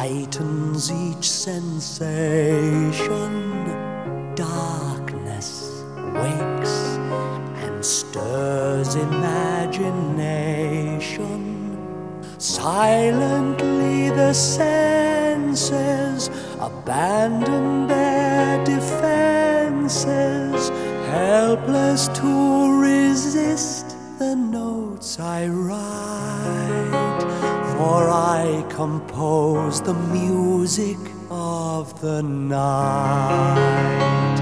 lightens each sensation. Darkness wakes and stirs imagination. Silently the senses abandon their defenses, helpless to resist the notes I write, for I compose the music of the night.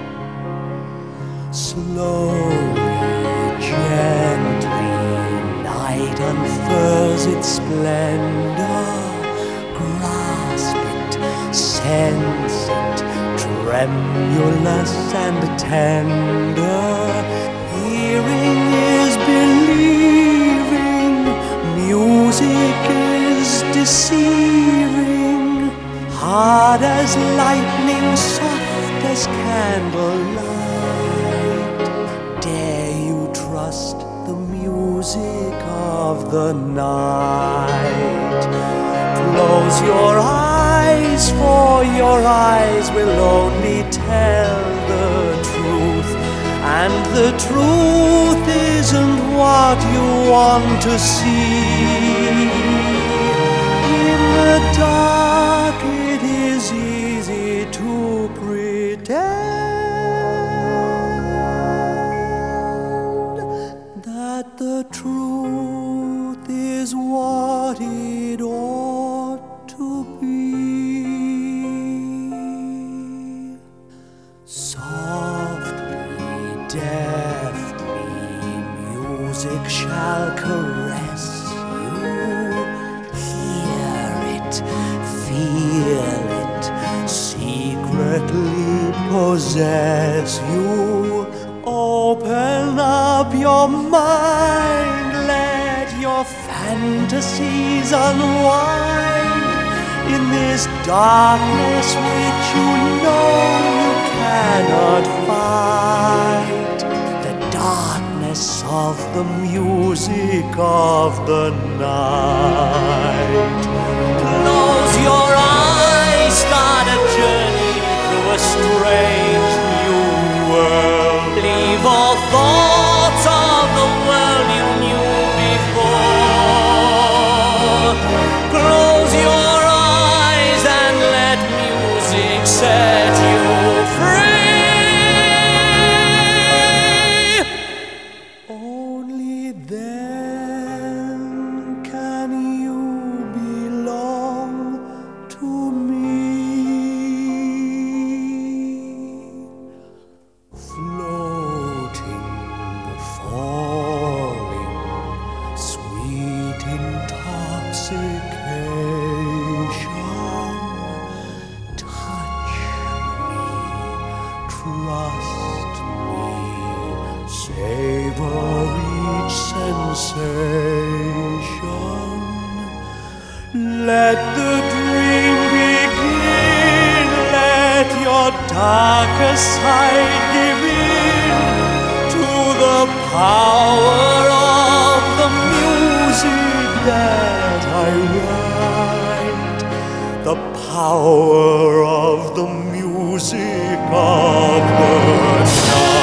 Slowly, gently, night unfurls its splendor. Grasp it, sense it, tremulous and tender. Hearing is believing, music is deceiving. Hard as lightning, soft as candlelight. Dare you trust the music of the night? Close your eyes, for your eyes will only tell the truth, and the truth isn't what you want to see. In the dark it is easy to pretend that the truth is what it ought to be. Softly, deftly, music shall caress you. Hear it, feel it, secretly possess you. Open up your mind, let your fantasies unwind in this darkness which you know you cannot fight. The darkness of the music of the night. Close your eyes, start a journey through a strange new world. Leave all thoughts of the world you knew before. Close your eyes and let music set you free. Only then can you belong to me. Floating, falling, sweet intoxication. Touch me, trust me, savor each sensation. Let the dream begin, let your darkest side give in to the power of the music that I write. The power of the music of the night.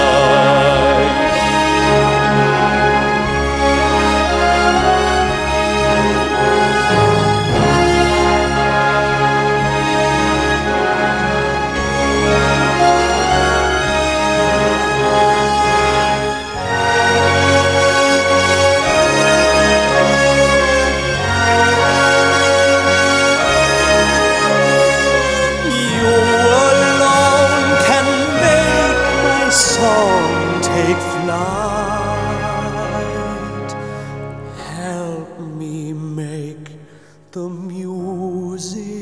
Take flight, help me make the music